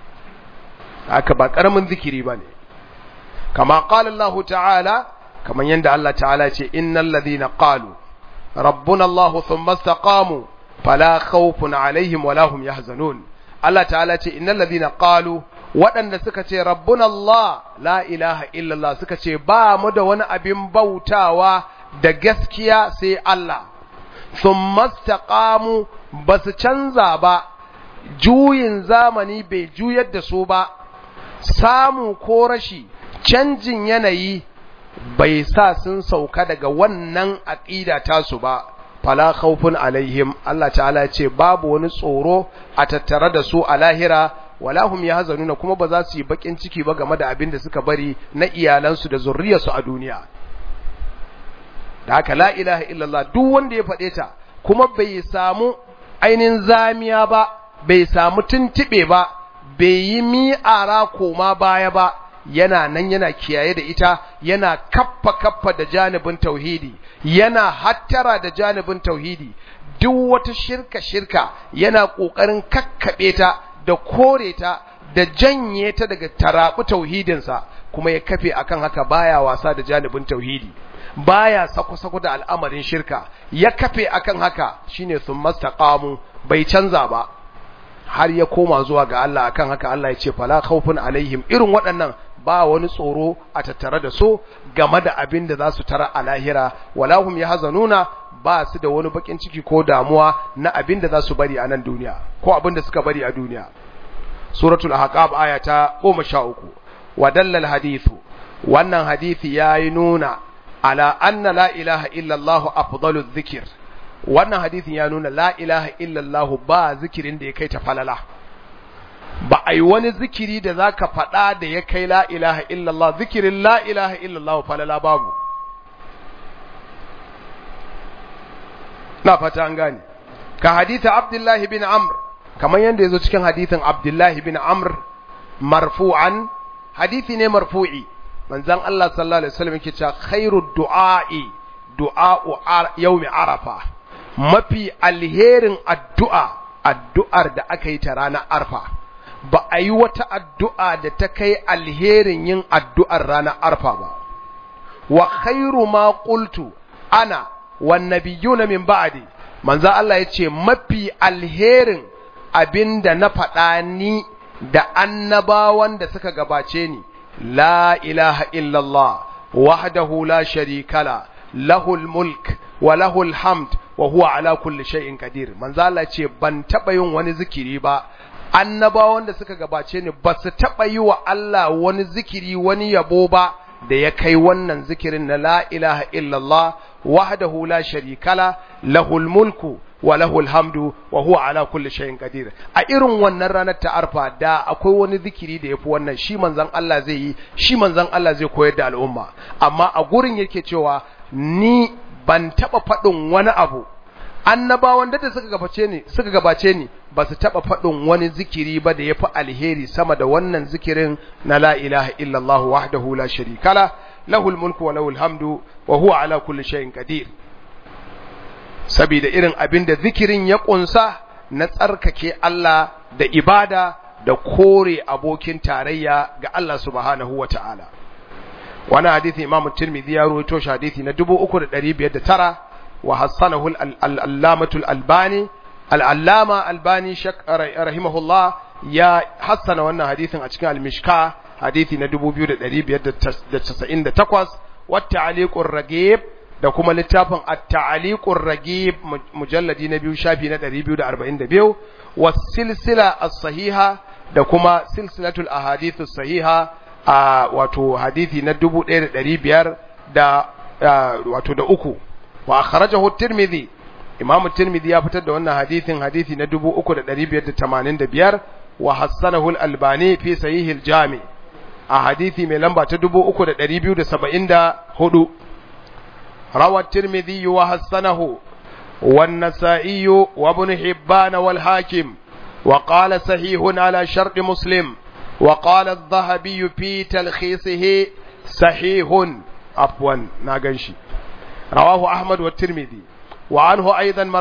haka ba ƙaramin zikiri ba ne kama ƙala Allah ta'ala kamar yadda Allah ta'ala ce innal ladhina qalu rabbuna Allah thumma istaqamu fala khawfun alaihim wala hum yahzanun Allah ta'ala ce innal ladhina qalu waɗanda suka ce rabbuna Allah la ilaha illallah suka ce ba mu da wani abin bautawa da gaskiya sai Allah thumma istaqamu basu canza ba juyin zamani bai juyar da su ba samu ko rashi canjin yanayi bai sa sun sauka daga wannan aqida tasu ba fala khawfun alaihim Allah ta'ala ce babu wani tsoro a tattare da su a lahira wala hum yahzanuna kuma ba za su yi bakin ciki ba game da abin da suka bari na iyalansu da zurriyarsu a duniya da haka la ilaha illallah duk wanda ya faɗe ta kuma bai samu ainin zamiya ba bai samu tuntube ba bai yi mi'ara koma baya ba yana nan yana kiyaye da ita yana kaffa da janibin tauhidi yana hattara da janibin tauhidi duk wata shirka yana kokarin kakkabe ta da kore ta da janye ta daga tarabu tauhidinsa kuma ya kafe akan haka baya wasa da janibin tauhidi baya sako da al'amarin shirka ya kafe akan haka shine summastaqamu bai canza ba har ya koma zuwa ga Allah akan haka Allah ya ce fala khawfun alaihim irin waɗannan ba wani tsoro a tattare da su game da abin da za su tara a lahira wala hum yahzanuna ba su da wani bakin ciki ko damuwa na abin da za su bari a nan duniya ko abin da suka bari a duniya suratul ahqaf aya ta 13 wa dallal hadithu wannan hadisi yayi nuna ala anna la ilaha illa Allah afdaluz zikr wannan hadisin ya nuna la ilaha illa Allah ba zikirin da ya kai ta falala ba ai wani zikiri da zaka faɗa da ya kai la ilaha illallah zikirin la ilaha illallah falala babu na fata an gane ka haditha Abdullah bin Amr kamar yanda yazo cikin hadithin Abdullah bin Amr marfu'an hadithi ne marfu'i manzon Allah sallallahu alaihi wasallam yake cewa khairud du'a'i du'a'u yawmi arafa mafi alherin addu'ar da aka yi ta ranar arfa ba a yi wata addu'a da ta kai alherin yin addu'ar ranar arfa ba wa khairu ma qultu ana wan nabiyuna min ba'di manzo Allah yace mafi alherin abinda na faɗa ni da annabawan da suka gabace ni la ilaha illallah wahdahu la sharika la lahul mulk wa lahul hamd wa huwa ala kulli shay'in qadir manzo Allah ce ban taba yin wani zikiri ba annabawan da suka gabace ni ba su taba yi wa Allah wani zikiri wani yabo ba da ya kai wannan zikirin na la ilaha illallah wahdahu la sharika la lahul mulku wa lahul hamdu wa huwa ala kulli shay'in qadir a irin wannan ranar ta arfa da akwai wani zikiri da yafi wannan shi manzon Allah zai yi shi manzon Allah zai koyar da al'umma amma a gurin yake cewa ni ban taba fadin wani abu annabawan da suka gabace ni ba su taba fadin wani zikiri ba da yafi alheri sama da wannan zikirin na la ilaha illallah wahdahu la sharika la lahul mulku wa lahul hamdu wa huwa ala kulli shay'in qadir saboda irin abin da zikirin ya kunsa na tsarkake Allah da ibada da kore abokin tarayya ga Allah subhanahu wata'ala wani hadisi Imam Tirmidhi ya rawaito shi hadisi na 3509 wa hasanahu al-allamatu al-albani al-allama albani rahimahullah ya hassana wannan hadisin a cikin al-mishka hadisi na 2598 wa ta'liqur ragib da kuma littafin at-ta'liqur ragib mujalladi na 2 shafi na 242 was silsila as-sahiha da kuma silsilatul ahadithus sahiha wato hadisi na 1500 da wato da uku wa akhrajahu at-tirmidhi imam at-tirmidhi ya fitar da wannan hadisin hadisi na 3585 wa hassanahu al-albani fi sahih al-jami a hadisi mai lamba ta 3274 روى الترمذي وحسنه والنسائي وابن حبان والحاكم وقال صحيح على شرط مسلم وقال الذهبي في تلخيصه صحيح عفوا ناغنشي رواه أحمد والترمذي وعنه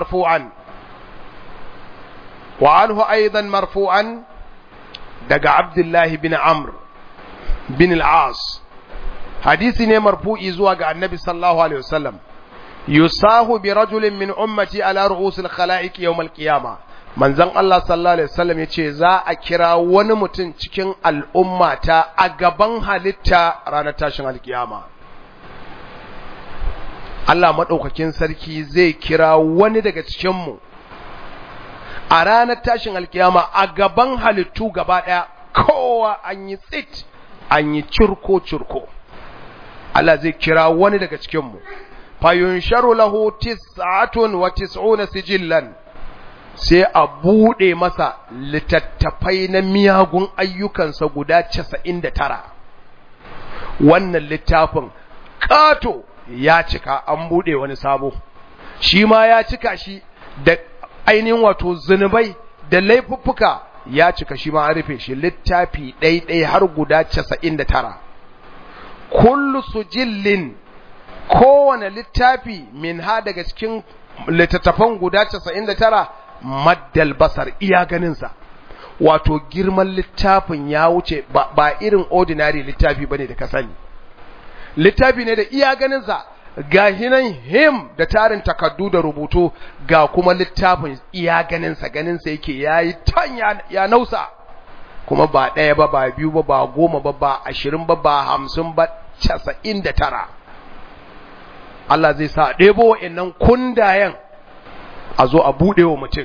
أيضا مرفوعا دق عبد الله بن عمرو بن العاص hadisi ne marfu'i zuwa ga annabi sallallahu alaihi wasallam yusahu bi rajulin min ummati ala ru'usil khalaiq yawm al-qiyama manzon Allah sallallahu alaihi wasallam yace za a kira wani mutum cikin al'ummata a gaban halitta ranar tashin al-qiyama Allah madaukakin sarki zai kira wani daga cikin mu a ranar tashin al-qiyama a gaban halittu gaba daya kowa an yi tsit an yi curko Allah zai kira wani daga cikinmu fayunsharu lahu 99 sijillan sai a bude masa littattafai na miyagun ayyukansa guda 99 wannan littafin kato ya cika an bude wani sabo shi ma ya cika shi da ainihin wato zunubai da laifuffuka ya cika shi ma an rufe shi littafi ɗaiɗai har guda 99 kullu sujillin kowane littafi min ha daga cikin littattafan guda 99 maddal basar iya ganinsa wato girman littafin ya wuce ba irin ordinary littafi bane da ka sani littafi ne da iya ganinsa ga hinan him da tarin takaddu da rubutu ga kuma littafin iya ganinsa yake yayi tan ya nausa kuma ba ɗaya ba ba biyu ba ba 10 ba ba 20 ba ba 50 ba 99 Allah zai sa ɗebo wa'annan kundayen a zo a buɗe wa mutum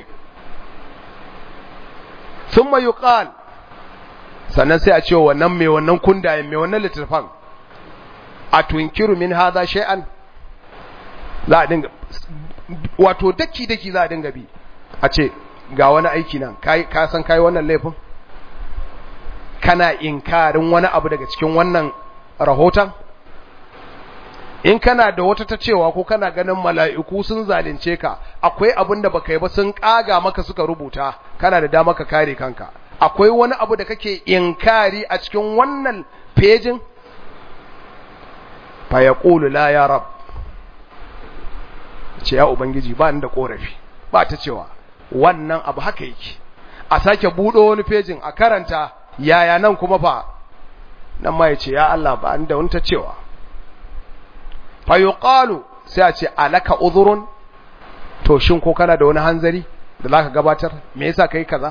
thumma yuqal sannan sai a ce wannan mai wannan kundayen mai wannan littafin a tunkiru min hadha shay'an za a dinga wato daki za a dinga bi a ce ga wani aiki nan ka san kai wannan laifin kana inkarin wani abu daga cikin wannan rahoton in kana da wata ta cewa ko kana ganin mala'iku sun zalunce ka akwai abin da baka yi ba sun kaga maka suka rubuta kana da dama ka kare kanka akwai wani abu da kake inkari a cikin wannan pejin fa yaqulu la ya rab ce ya ubangiji ba ni da korafi ba ta cewa wannan abu haka yake a sake budo wani pejin a karanta yaya nan kuma fa nan ma yace ya Allah ba ni da wani ta cewa fa yuqalu sai a ce alaka udhurun to shin ko kana da wani hanzari da zaka gabatar me yasa kai kaza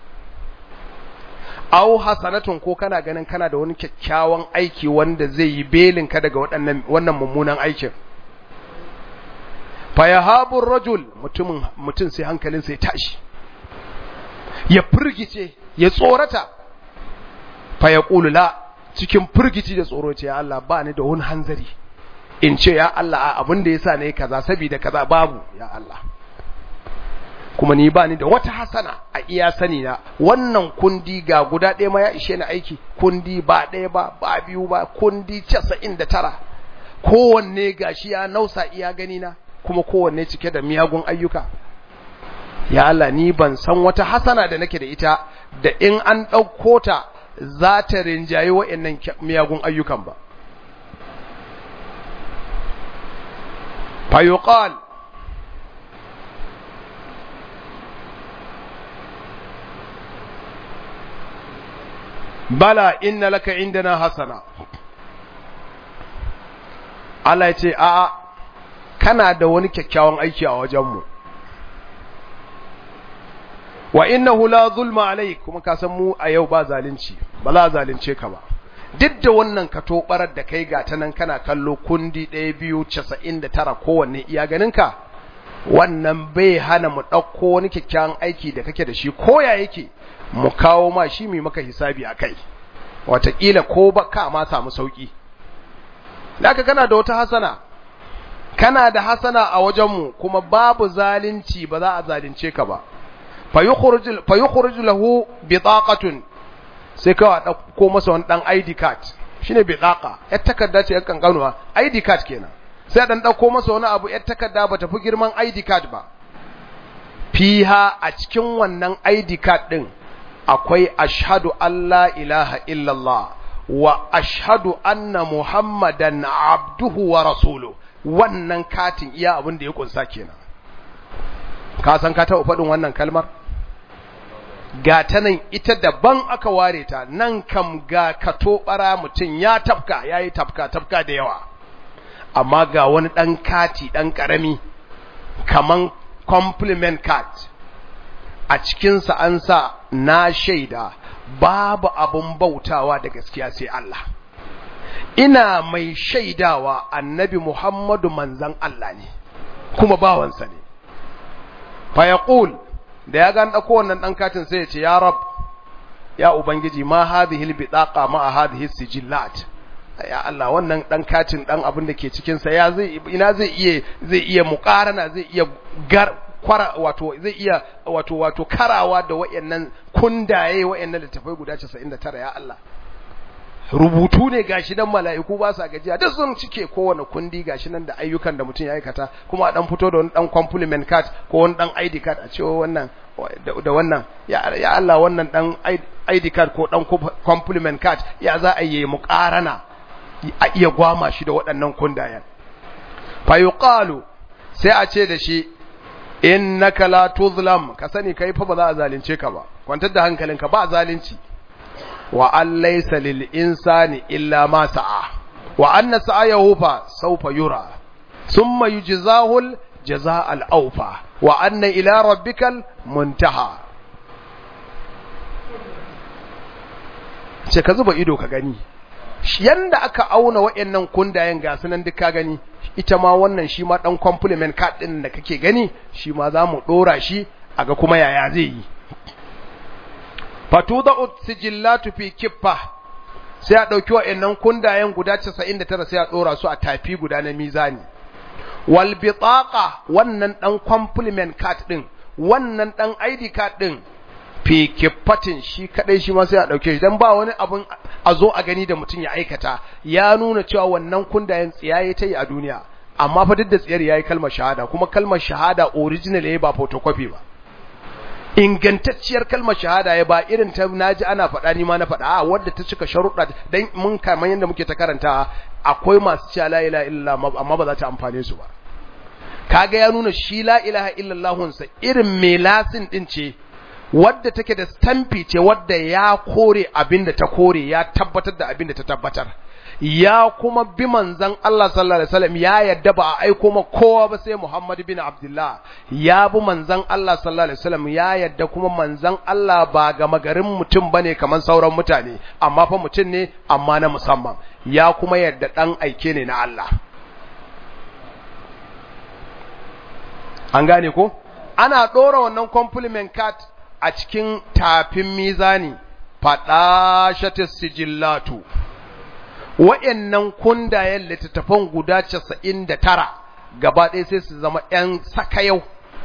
aw hasanatun ko kana ganin kana da wani kyakkyawan aiki wanda zai yi belin ka daga wannan mummunan aikin fa yahabu ar-rajul mutum sai hankalin sai tashi ya furgice ya tsorata fa yaqulu la cikin furgici da tsoro ce ya Allah ba ni da wani hanzari in ce ya Allah abin da yasa nayi kaza saboda kaza babu ya Allah kuma ni ba ni da wata hasana a iya sani na wannan kundi ga guda ɗaya ma ya ishe ni aiki kundi ba ɗaya ba biyu ba kundi 99 kowanne gashi ya nausa iya gani na kuma kowanne cike da miyagun ayyuka ya Allah ni ban san wata hasana da nake da ita da in an ɗauko ta za ta rinjaye wa'annan miyagun ayyukan ba fayuqal bala inna laka indana hasana Allah ya ce a'a kana da wani kyakkyawan aiki a wajenmu wa innahu la zulma alayk kuma ka san mu a yau ba zalunci ba za zalunce ka ba duk da wannan ka tobarar da kai ga ta nan kana kallo kundi 1 kowanne iya ganinka wannan bai hana mu ɗauko wani kyakkyawan aiki da kake da shi koya yake mu kawo ma shi mai maka hisabi akai wataƙila ko ba ka ma samu sauki laka kana da wata hasana kana da hasana a wajenmu kuma babu zalunci ba za a zalunce ka ba fayukhruj lahu bitaqatun sai ka dauko masa wani dan ID card shine bitaqa yar takarda ce kan kanuwa ID card kenan sai dan dauko masa wani abu yar takarda bata fi girman ID card ba fiha a cikin wannan ID card din akwai ashhadu alla ilaha illallah wa ashhadu anna muhammadan abduhu wa rasuluhu wannan katin iya abin da ya kunsa kenan ka san ka taɓa faɗin wannan kalmar ga ta nan ita daban aka ware ta nan kam ga kato bara mutum ya tafka yayi tafka da yawa amma ga wani dan kati dan karami kaman compliment card a cikin sa an sa na shaida babu abun bautawa da gaskiya sai Allah ina mai shaidawa annabi Muhammadu manzan Allah ne kuma bawansa ne fa yaqul da ya gan dauko wannan dan katin sai ya ce ya rab ya ubangiji ma hadhihi albitaqa ma hadhihi sijillat ya Allah wannan dan katin dan abin da ke cikin sa ya zai ina zai iya muqarana zai iya wato karawa da wayannan kundaye wayannan littafai guda 99 ya Allah rubutu ne gashi dan mala'iku ba sa gajiya duk sun cike kowane kundi gashi nan da ayyukan da mutum ya aikata kuma a dan fito da wani dan compliment card ko wani dan ID card a cewa wannan da wannan ya Allah wannan dan ID card ko dan compliment card ya za a yi muqarana a iya gwama shi da waɗannan kundayen fa yuqalu sai a ce da shi innaka la tuzlam ka sani kai fa ba za a zalunce ka ba kwantar da hankalinka ba zalunci wa an laysa lil insani illa ma sa'a wa anna sa'ayahu fa sawfa yura thumma yujzahu al jazaa al awfa wa anna ila rabbikal muntaha ce ka zuba ido ka gani yanda aka auna wayannan kundayen ga sunan duk ka gani ita ma wannan shi ma dan compliment card din da kake gani shi ma zamu dora shi aga kuma yaya zai yi fatuda'u sijillatu fi kiffa sai a dauki wayannan kundayen guda 99 sai a dora su a tafi guda na mizani wal bitaqa wannan dan compliment card din wannan dan ID card din fi kiffatin shi kadai shi ma sai a dauke shi dan ba wani abun a zo a gani da mutun ya aikata ya nuna cewa wannan kundayen tsiyaye ta yi a duniya amma fa duk da tsiyar yayi kalmar shahada kuma kalmar shahada original yayi ba photocopy ba ingantacciyar kalmar shahada ya ba irin ta naji ana faɗa ni ma na faɗa a wadda ta cika sharuɗa dan mun kamar yanda muke ta karanta akwai masu cewa la ilaha illallah amma ba za ta amfane su ba kaga ya nuna shi la ilaha illallah sa irin melasin din ce wadda take da stampi ce wadda ya kore abinda ta kore ya tabbatar da abinda ta tabbatar ya kuma bi manzon Allah sallallahu alaihi wasallam ya yadda ba a aiko ma kowa ba sai Muhammad bin Abdullah ya bi manzon Allah sallallahu alaihi wasallam ya yadda kuma manzon Allah ba ga magarin mutum bane kaman sauran mutane amma fa mutum ne amma na musamman ya kuma yadda dan aike ne na Allah an gane ko ana dora wannan compliment card a cikin tafin mizani fadashatis sijillatu wa'annan kundayen littattafan guda 99 gaba ɗaya sai su zama ƴan sakayau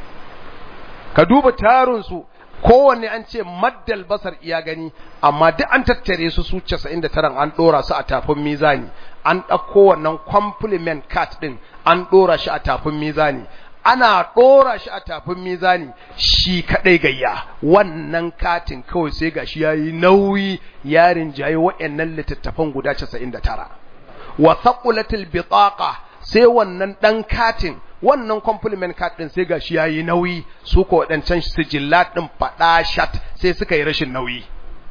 ka duba tarun su kowanne an ce maddal basar iya gani amma duk an tattare su 99 an dora su a tafin mizani an ɗauko wannan compliment card din an dora shi a tafin mizani ana dora shi a tafin mizani shi kadai gayya wannan katin kawai sai gashi yayi nauyi yarin jayi wayannan littattafan guda 99 wa thaqulatil bitaqa sai wannan dan katin wannan compliment card din sai gashi yayi nauyi su ko wadancan sijillat din fada shat sai suka yi rashin nauyi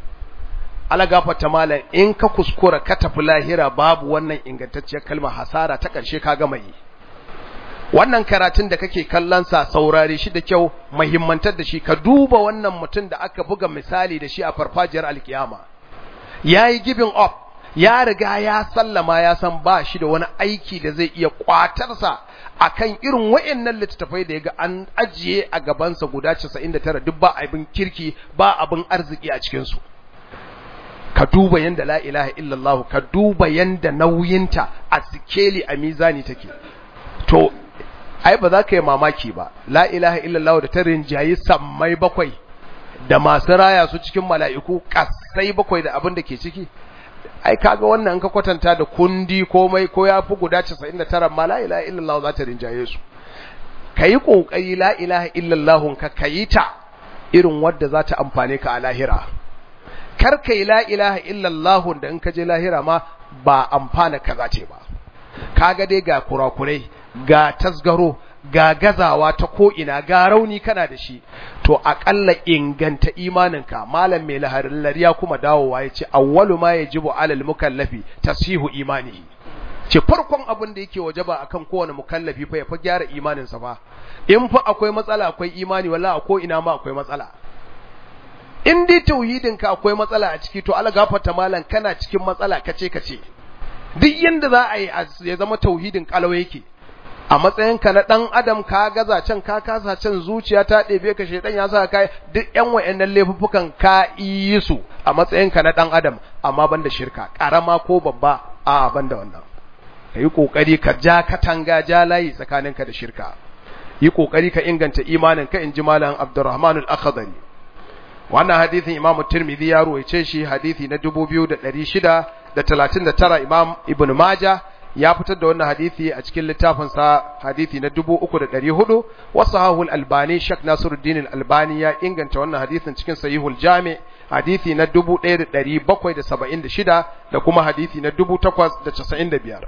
ala gafarta malam in ka kuskura ka tafi lahira babu wannan ingantacciyar kalma hasara ta karshe ka gama yi wannan karatun da kake kallon sa saurare shi da kyau muhimmantar da shi ka duba wannan mutum da aka buga misali da shi a farfajiyar alkiyama yayi giving up ya riga ya sallama ya san ba shi da wani aiki da zai iya kwatar sa akan irin wayannan littattafai da yaga an ajiye a gaban sa guda 99 duk ba abin kirki ba abin arziki a cikin su ka duba yanda la ilaha illallah ka duba yanda nauyinta a sikeli a mizani take to ai ba za ka yi mamaki ba la ilaha illallah da ta rinjayi sammai bakwai da masu raya su cikin mala'iku kasai bakwai da abin da ke ciki ai kaga wannan ka kwatanta da kundi komai ko yafi guda 99 ma la ilaha illallah za ta rinjaye su kai kokari la ilaha illallah ka kayi ta irin wadda za ta amfane ka a lahira kar kai la ilaha illallah da in ka je lahira ma ba amfana ka zace ba kaga dai ga kurakurai ga tasgaro ga gazawa ta ko ina ga rauni kana da shi to akalla inganta imaninka malam mai laharin lariya kuma dawowa yace awwalu ma yajibu alal mukallafi tasihu imanihi ce farkon abin da yake wajaba akan kowane mukallafi fa ya fa gyara imaninsa fa in fa akwai matsala akwai imani wallahi ko ina ma akwai matsala in dai tauhidinka akwai matsala a ciki to Allah gafarta malam kana cikin matsala kace duk yanda za a yi ya zama tauhidin kalawa yake a matsayinka na dan adam ka gaza can ka kasa can zuciya ta ɗebe ka shedan ya saka kai duk ƴan wayannan laifukan ka yi su a matsayinka na dan adam amma banda shirka karama ko babba a banda wannan kai kokari ka ja katanga ja layi tsakaninka da shirka yi kokari ka inganta imanin ka inji malam Abdurrahman al-Akhdari wannan hadisin Imam Tirmidhi ya ruwaice shi hadisi na 2639 Imam Ibn Majah ya fitar da wannan hadisi a cikin littafin sa hadisi na 3400 wa sahihul albani Sheikh Nasiruddin al-Albani ya inganta wannan hadisin cikin sahihul jami hadisi na 1776 da kuma hadisi na 1895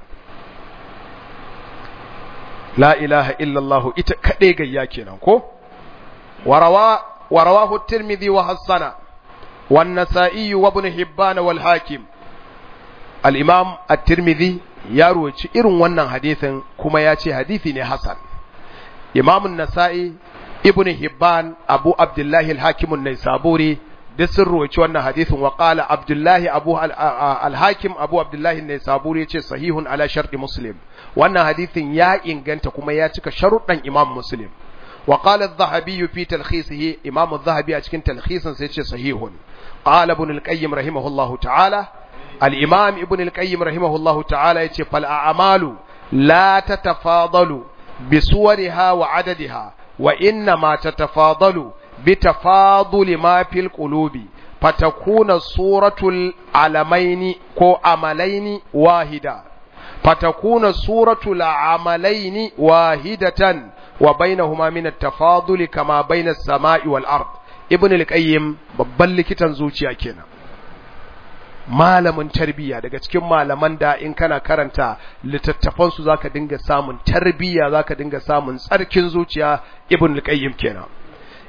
la ilaha illa Allah ita kade gayya kenan ko warawahu at-Tirmidhi wa hasana wan Nasa'i wa Ibn Hibban wal Hakim al-Imam at-Tirmidhi ya ruwaci irin wannan hadisin kuma ya ce hadisi ne hasan Imam an-Nasa'i Ibn Hibban Abu Abdullah al-Hakim an-Naisaburi duk sun ruwaci wannan hadisin wa qala Abdullah Abu al-Hakim Abu Abdullah an-Naisaburi yace sahihun ala sharti Muslim wannan hadisin ya inganta kuma ya cika sharuɗan Imam Muslim wa qala adh-Dhahabi fi talkhisihi Imam adh-Dhahabi a cikin talkhisin sai yace sahihun qala Ibn al-Qayyim rahimahullahu ta'ala الإمام ابن القيم رحمه الله يقول فالأعمال لا تتفاضل بصورها وعددها وإنما تتفاضل بتفاضل ما في القلوب فتكون صورة العلمين كو عملين واحدة فتكون صورة العملين واحدة وبينهما من التفاضل كما بين السماء والأرض ابن القيم ببلك تنزوشي كنا malamin tarbiyya daga cikin malaman da in kana karanta littattafan su zaka dinga samun tarbiyya zaka dinga samun tsarkin zuciya ibn al-qayyim kenan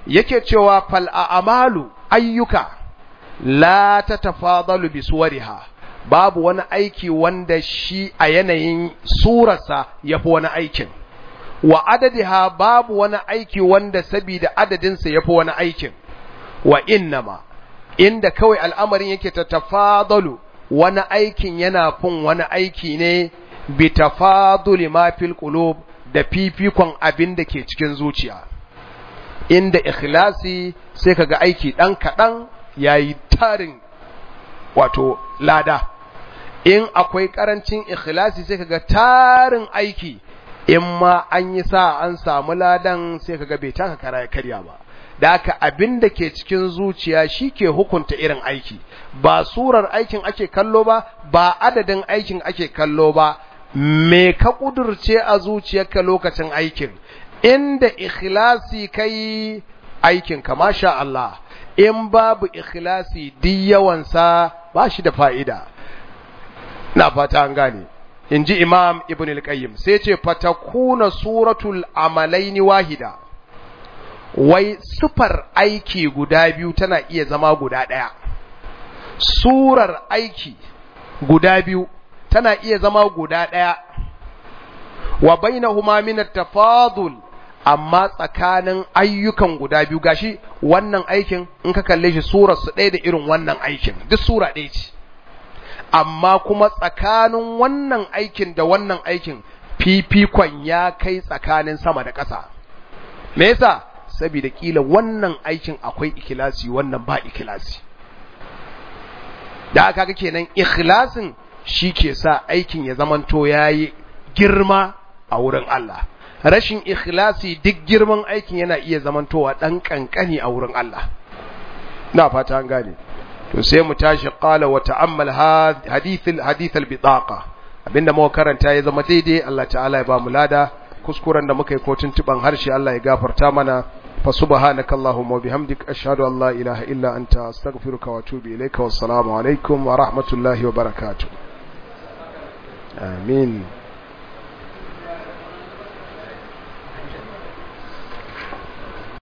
yake cewa fal a'malu ayyuka la tatafadalu bi suwariha, babu wani aiki wanda shi a yanayin surarsa yafi wani aikin, wa adadiha babu wani aiki wanda sabida adadinsa yafi wani aikin, wa innama inda kawai al'amarin yake tatafadalu wani aikin yana fin wani aiki ne bi tafaduli ma fil qulub, da fifikon abin da ke cikin zuciya. Inda ikhlasi sai kaga aiki dan kadan yayi tarin wato lada, in akwai karancin ikhlasi sai kaga tarin aiki, in ma an yi sa an samu ladan sai kaga bai taka karya ba. Da haka abin da ke cikin zuciya shi ke hukunta irin aiki, ba surar aikin ake kallo ba, ba adadin aikin ake kallo ba, me ka kudurce a zuciyarka lokacin aikin. Inda ikhlasi kai aikin ka masha Allah, in babu ikhlasi duk yawansa ba shi da fa'ida. Na fata an gane. Inji Imam Ibn al-Qayyim sai ce fatakuna suratul amalaini wahida, wai sufar aiki guda biyu tana iya zama guda ɗaya. Surar aiki guda biyu tana iya zama guda ɗaya. Wa bainahuma min at-tafadul, amma tsakanin ayyukan guda biyu, gashi wannan aikin in ka kalle shi surar su ɗaya da irin wannan aikin, duk sura ɗaya ce, amma kuma tsakanin wannan aikin da wannan aikin fifikon ya kai tsakanin sama da ƙasa. Me yasa? Saboda kila wannan aikin akwai ikhlasi, wannan ba ikhlasi. Da aka ga kenan ikhlasin shi ke sa aikin ya zamanto yayi girma a wurin Allah. Rashin ikhlasi duk girman aikin yana iya zamantowa dan kankani a wurin Allah. Na fata an gane. To sai mu tashi qala wa ta'ammal hadith al-bitaqa, abinda muka karanta ya zama daidai Allah ta'ala ya ba mu lada, kuskuren da muka yi ko tuntuban harshe Allah ya gafarta mana. fa subhanakallahumma wa bihamdik ashhadu an la ilaha illa anta astaghfiruka wa atubu ilayka, wassalamu alaikum wa rahmatullahi wa barakatuh. Amin.